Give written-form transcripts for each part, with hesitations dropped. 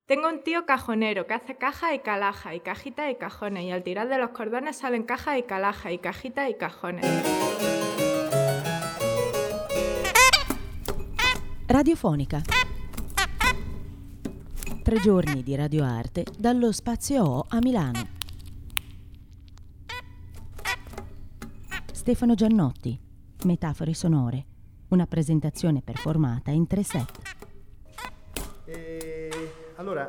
Tengo un tío cajonero que hace caja y calaja, y cajita y cajones, y al tirar de los cordones salen caja y calaja, y cajita y cajones. Radiofonica. 3 giorni di radioarte dallo Spazio O a Milano. Stefano Giannotti, Metafore sonore, una presentazione performata in 3 set. Allora,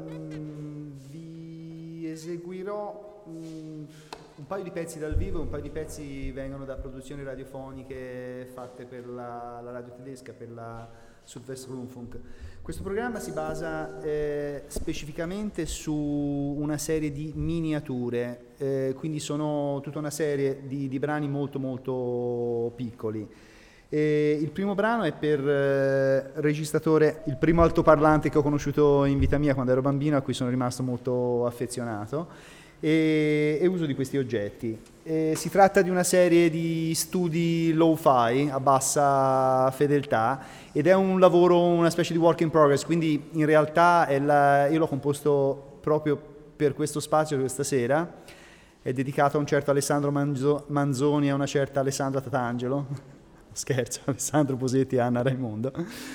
vi eseguirò un paio di pezzi dal vivo, un paio di pezzi vengono da produzioni radiofoniche fatte per la radio tedesca, per la Südwestrundfunk. Questo programma si basa specificamente su una serie di miniature, quindi sono tutta una serie di brani molto molto piccoli. Il primo brano è per registratore, il primo altoparlante che ho conosciuto in vita mia quando ero bambino, a cui sono rimasto molto affezionato, e uso di questi oggetti. Si tratta di una serie di studi lo-fi a bassa fedeltà ed è un lavoro, una specie di work in progress, quindi in realtà io l'ho composto proprio per questo spazio questa sera, è dedicato a un certo Alessandro Manzoni e a una certa Alessandra Tatangelo. Scherzo, Alessandro Posetti e Anna Raimondo.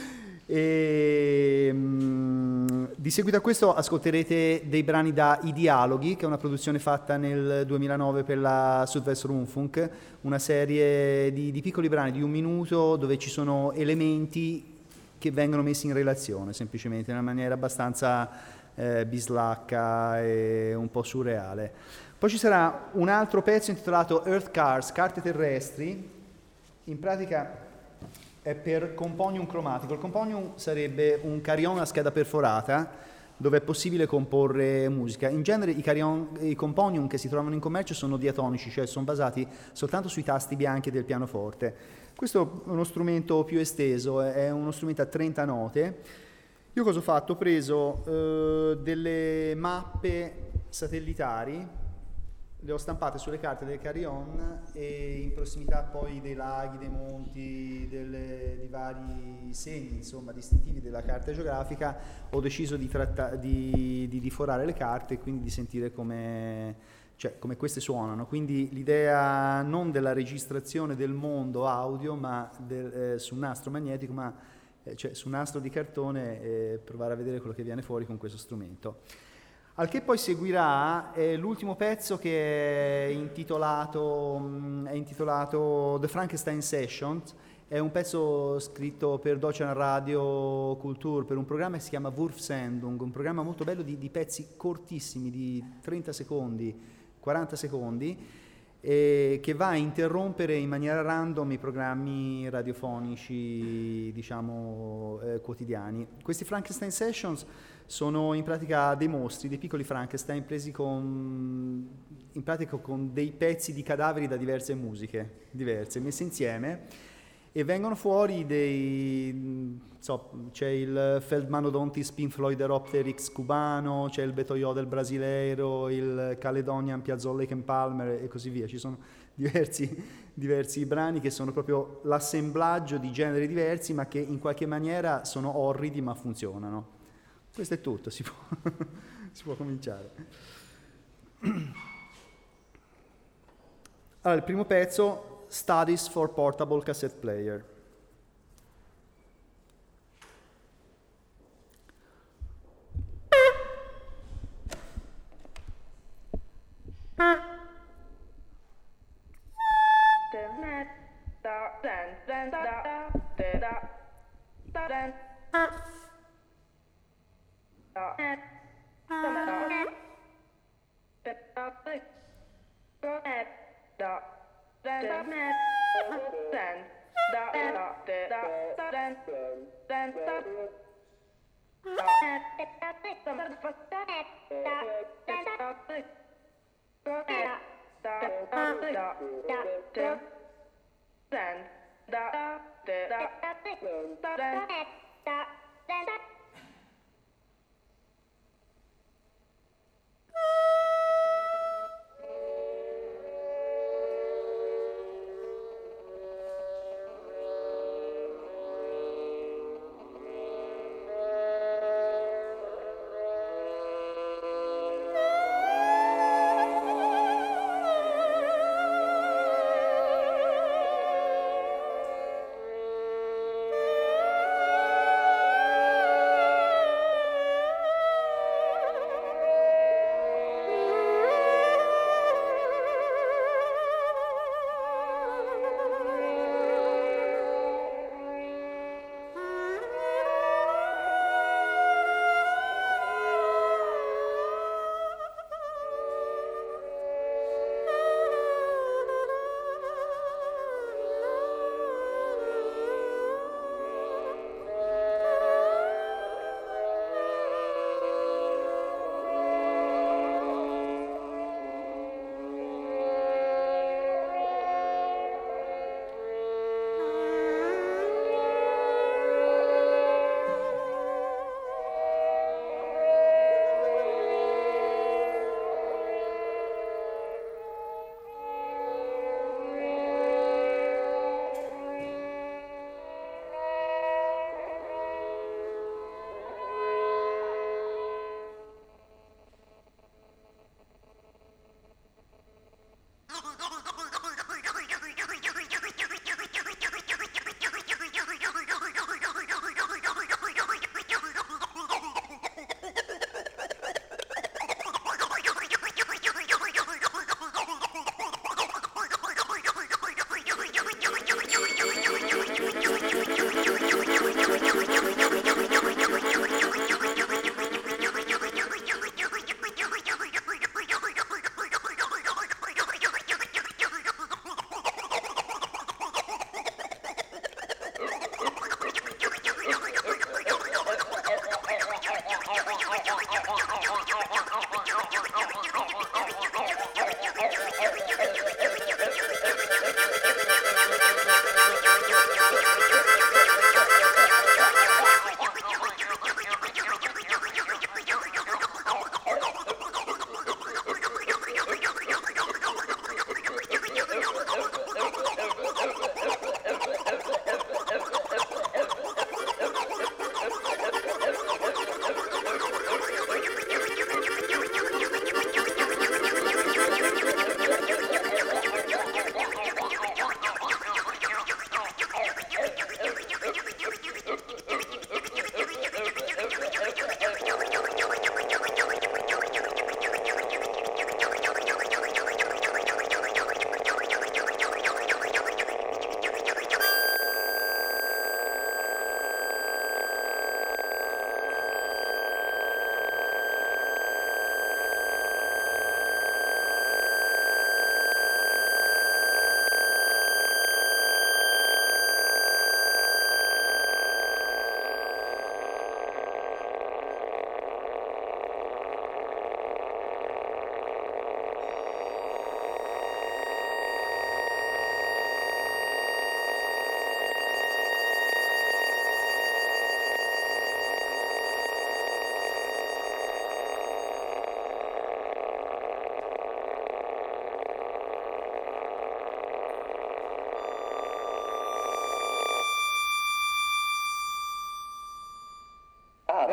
Di seguito a questo ascolterete dei brani da I Dialoghi, che è una produzione fatta nel 2009 per la Südwestrundfunk, una serie di piccoli brani di 1 minuto dove ci sono elementi che vengono messi in relazione, semplicemente in una maniera abbastanza bislacca e un po' surreale. Poi ci sarà un altro pezzo intitolato Earth Cars, carte terrestri. In pratica è per componium cromatico. Il componium sarebbe un carillon a scheda perforata dove è possibile comporre musica. In genere i componium che si trovano in commercio sono diatonici, cioè sono basati soltanto sui tasti bianchi del pianoforte. Questo è uno strumento più esteso, è uno strumento a 30 note. Io cosa ho fatto? Ho preso delle mappe satellitari, le ho stampate sulle carte del carillon e in prossimità poi dei laghi, dei monti, di vari segni, insomma, distintivi della carta geografica, ho deciso di forare le carte e quindi di sentire come queste suonano. Quindi l'idea non della registrazione del mondo audio, ma su un nastro magnetico, cioè su un nastro di cartone, provare a vedere quello che viene fuori con questo strumento. Al che poi seguirà l'ultimo pezzo che è intitolato The Frankenstein Sessions, è un pezzo scritto per Deutsche Radio Kultur, per un programma che si chiama Wurfsendung, un programma molto bello di pezzi cortissimi, di 30 secondi, 40 secondi, che va a interrompere in maniera random i programmi radiofonici, diciamo, quotidiani. Questi Frankenstein Sessions sono in pratica dei mostri, dei piccoli Frankenstein presi con dei pezzi di cadaveri da diverse musiche, diverse, messe insieme, e vengono fuori c'è il Feldmanodontis Pink Floyderopteryx cubano, c'è il Beto-Yodel brasileiro, il Caledonian Piazzolla Lake Palmer e così via. Ci sono diversi brani che sono proprio l'assemblaggio di generi diversi, ma che in qualche maniera sono orridi ma funzionano. Questo è tutto, si può cominciare. Allora, il primo pezzo, Studies for Portable Cassette Player.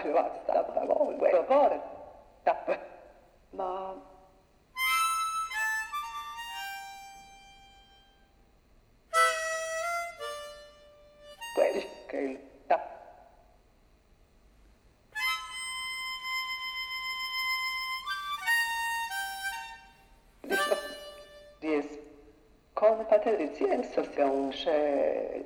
Ma quel che il dies con patricia association chez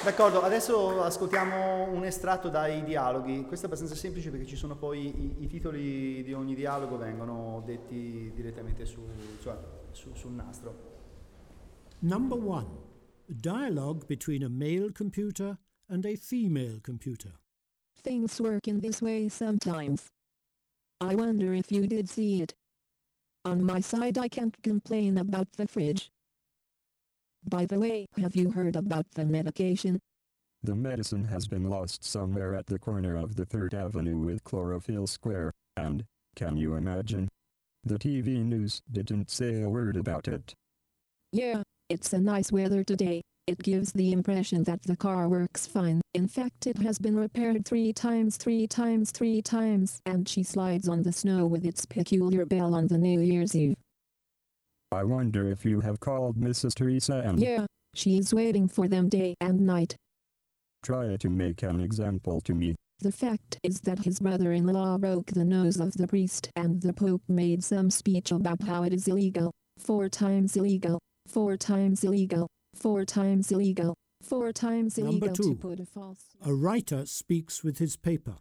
D'accordo, adesso ascoltiamo un estratto dai dialoghi. Questo è abbastanza semplice perché ci sono poi i titoli di ogni dialogo vengono detti direttamente sul nastro. Number 1. A dialogue between a male computer and a female computer. Things work in this way sometimes. I wonder if you did see it. On my side I can't complain about the fridge. By the way, have you heard about the medication? The medicine has been lost somewhere at the corner of the 3rd Avenue with Chlorophyll Square, and, can you imagine? The TV news didn't say a word about it. Yeah, it's a nice weather today. It gives the impression that the car works fine. In fact, it has been repaired 3 times, and she slides on the snow with its peculiar bell on the New Year's Eve. I wonder if you have called Mrs. Teresa and... Yeah, she's waiting for them day and night. Try to make an example to me. The fact is that his brother-in-law broke the nose of the priest and the Pope made some speech about how it is illegal. 4 times illegal. 4 times illegal. 4 times illegal. 4 times illegal. Number 2. To put a false... A writer speaks with his paper.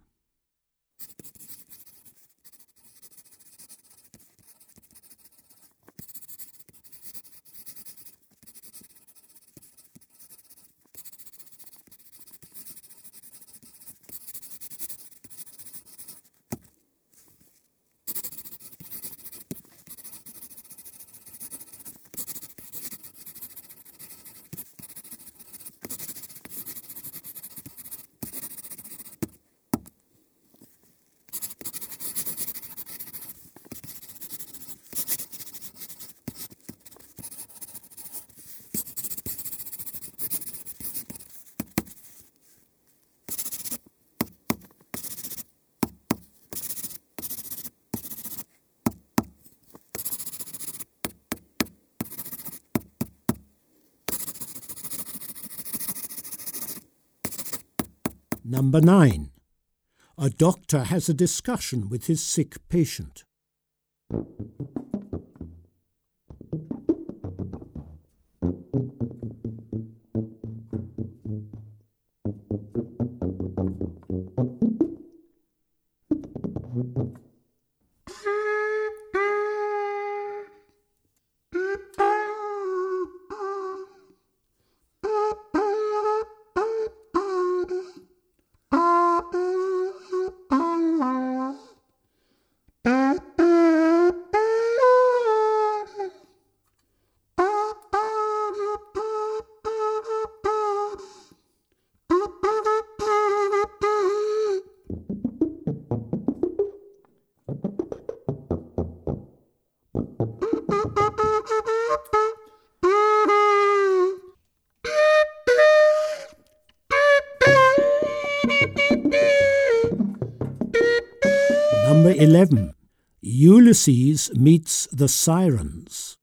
Number 9. A doctor has a discussion with his sick patient. Number 11. Ulysses meets the Sirens.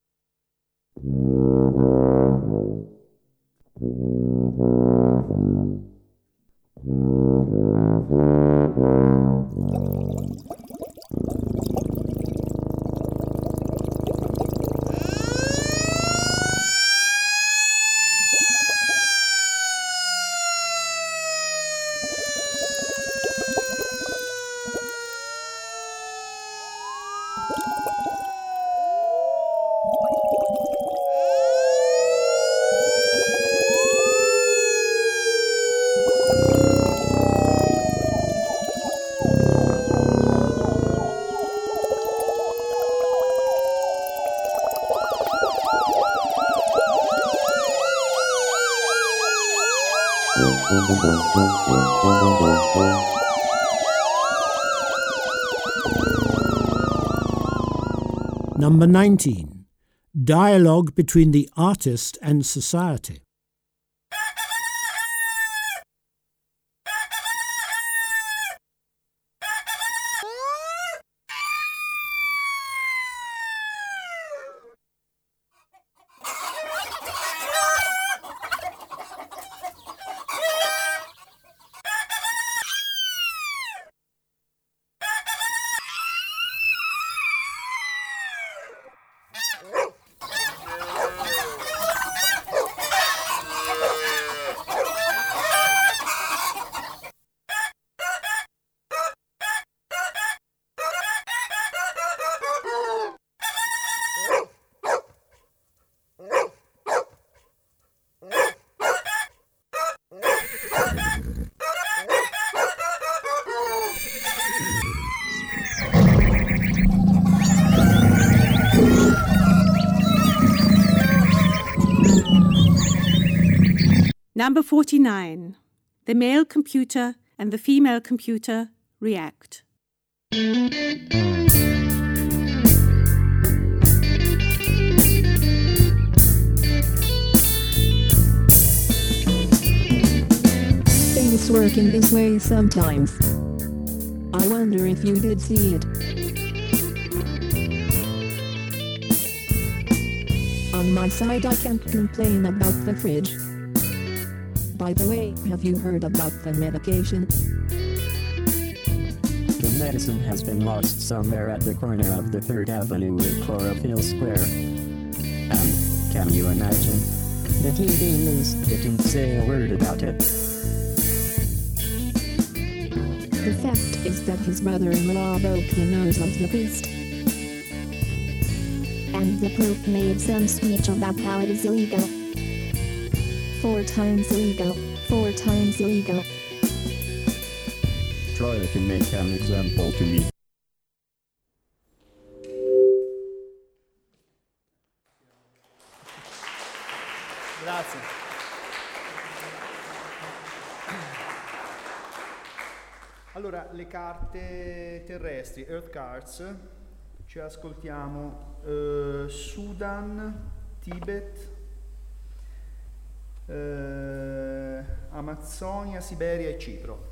Number 19. Dialogue between the artist and society. Number 49. The male computer and the female computer react. Things work in this way sometimes. I wonder if you did see it. On my side, I can't complain about the fridge. By the way, have you heard about the medication? The medicine has been lost somewhere at the corner of the 3rd Avenue with Chlorophyll Square. And, can you imagine? The TV news didn't say a word about it. The fact is that his brother-in-law broke the nose of the beast. And the Pope made some speech about how it is illegal. 4 times illegal, 4 times illegal. Troy can make an example to me. Grazie. Allora, le carte terrestri, Earth Cards, ci ascoltiamo Sudan, Tibet, Amazzonia, Siberia e Cipro.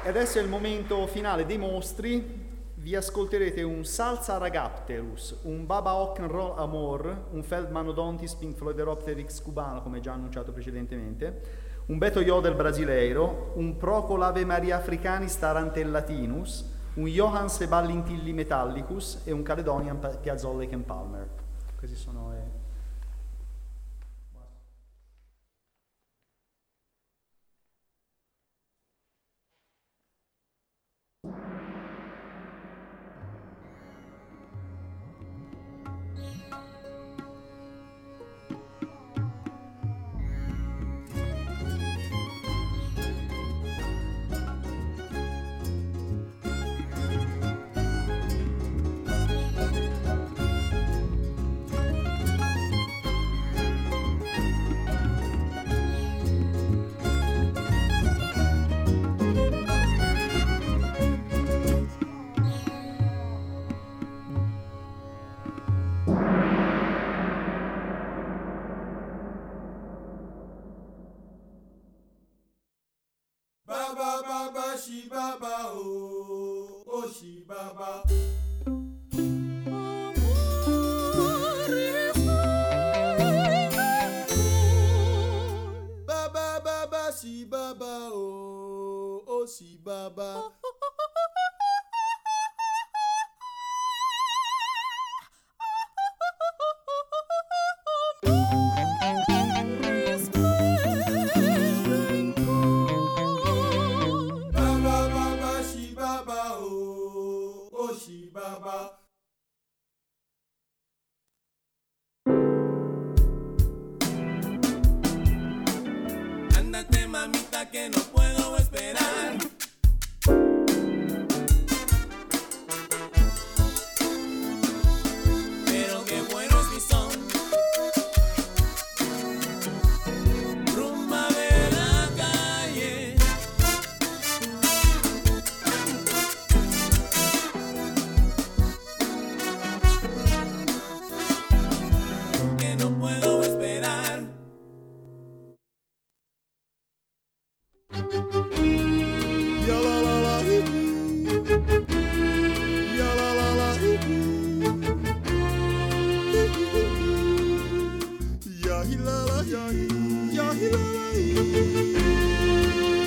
E adesso è il momento finale dei mostri. Vi ascolterete un Salsa Ragapterus, un Baba Rock'n'Roll Amor, un Feldman Odontis Pink Floideropteryx cubano, come già annunciato precedentemente, un Beto Yodel brasileiro, un Procol Ave Maria Africanis Tarantellatinus, un Johann Seballintilli Metallicus e un Caledonian Piazzolla and Palmer. Questi sono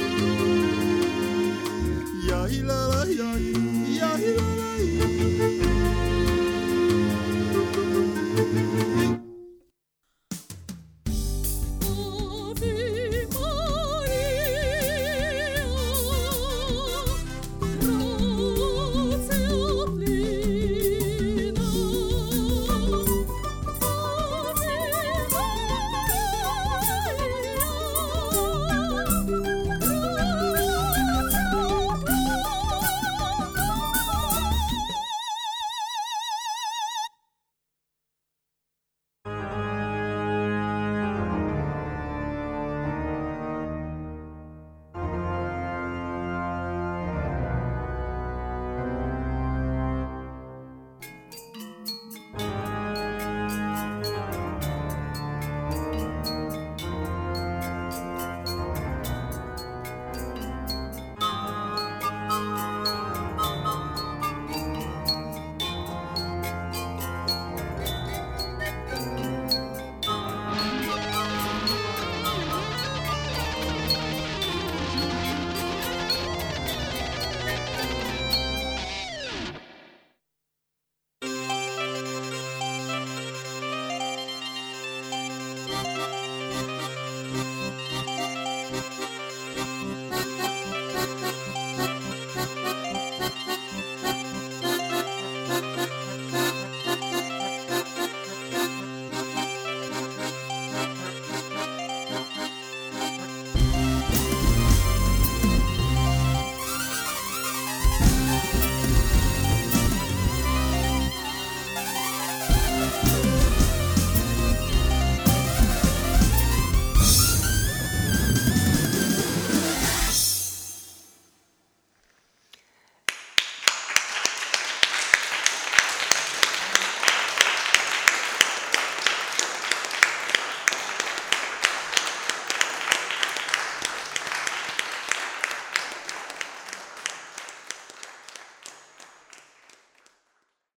ya